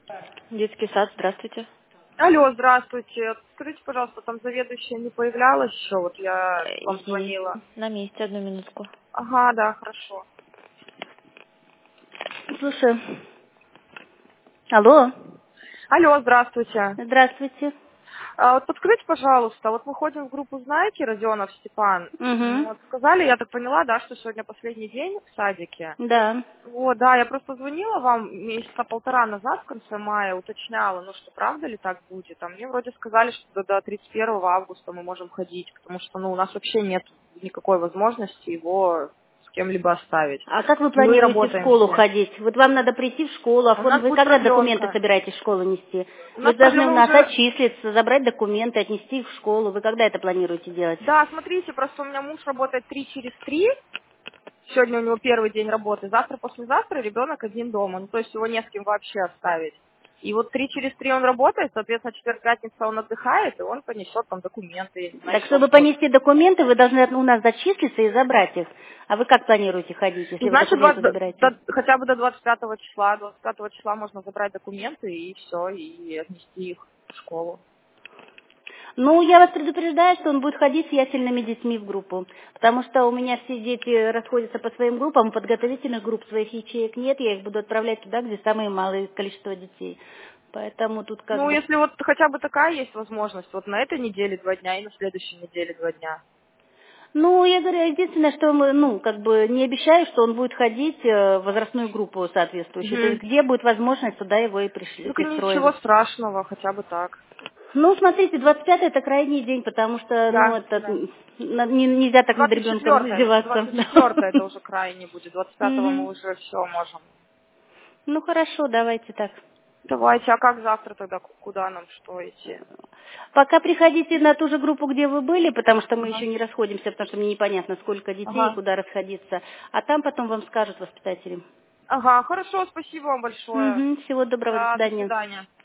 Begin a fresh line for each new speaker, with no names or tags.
Детский сад, здравствуйте.
Алло, здравствуйте. Скажите, пожалуйста, там заведующая не появлялась еще? Вот я вам
Есть.
звонила.
На месте, одну минутку.
Ага, да, хорошо.
Слушаю. Алло.
Алло, здравствуйте.
Здравствуйте.
Вот подскажите, пожалуйста, вот мы ходим в группу «Знаете», Родионов Степан.
Угу.
Вот сказали, я так поняла, да, что сегодня последний день в садике.
Да.
Вот, да, я просто звонила вам месяца полтора назад, в конце мая, уточняла, ну что, правда ли так будет? А мне вроде сказали, что до 31 августа мы можем ходить, потому что, ну, у нас вообще нет никакой возможности его с кем-либо оставить.
А как вы
Мы
планируете в
работаем
школу
все.
ходить? Вот вам надо прийти в школу,
У
оформить.
нас
Вы
будет
когда документы
продленка.
собираетесь в школу нести?
У
Вы
нас
же должны у
мы
нас
уже...
отчислиться, забрать документы, отнести их в школу. Вы когда это планируете делать?
Да, смотрите, просто у меня муж работает 3 через 3. Сегодня у него первый день работы. Завтра, послезавтра ребенок один дома. Ну, то есть его не с кем вообще оставить. И вот 3 через 3 он работает, соответственно, четверг, пятница он отдыхает, и он понесет там документы, я не знаю,
Так,
еще
чтобы
что-то.
понести документы, вы должны у нас зачислиться и забрать их. А вы как планируете ходить, если
Ну,
вы
значит,
документы забираете?
хотя бы до 25 числа. 25 числа можно забрать документы и все, и отнести их в школу.
Ну, я вас предупреждаю, что он будет ходить с ясельными детьми в группу, потому что у меня все дети расходятся по своим группам, подготовительных групп своих ячеек нет, я их буду отправлять туда, где самое малое количество детей. Поэтому тут как
Ну,
бы...
если вот хотя бы такая есть возможность, вот на этой неделе 2 дня и на следующей неделе 2 дня.
Ну, я говорю, единственное, что мы, ну, как бы не обещаю, что он будет ходить в возрастную группу соответствующую. То есть
Угу.
где будет возможность, туда его и пришли,
Так ничего
пристроим.
страшного, хотя бы так.
Ну, смотрите, 25 это крайний день, потому что, ну,
Да,
это
да.
нельзя так над ребенком
24-е,
издеваться.
24-е это уже крайне будет. 25-го мы
Мгм.
уже все можем.
Ну, хорошо, давайте так.
Давайте, а как завтра тогда, куда нам, что идти?
Пока приходите на ту же группу, где вы были, потому что мы
Ага.
еще не расходимся, потому что мне непонятно, сколько детей и
Ага.
куда расходиться. А там потом вам скажут воспитатели.
Ага, хорошо, спасибо вам большое.
Мгм. Всего доброго, до
Да, до
свидания.
свидания.